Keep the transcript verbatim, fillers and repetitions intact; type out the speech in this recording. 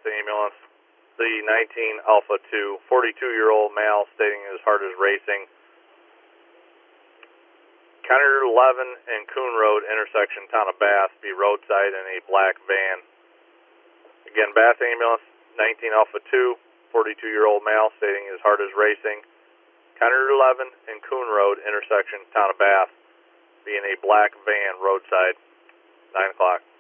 ambulance. The nineteen Alpha two, forty-two-year-old male stating his heart is racing. County Route eleven and Coon Road, intersection Town of Bath, be roadside in a black van. Again, Bath ambulance, nineteen Alpha two, forty-two-year-old male stating his heart is racing. County Route eleven and Coon Road, intersection Town of Bath, be in a black van roadside, nine o'clock.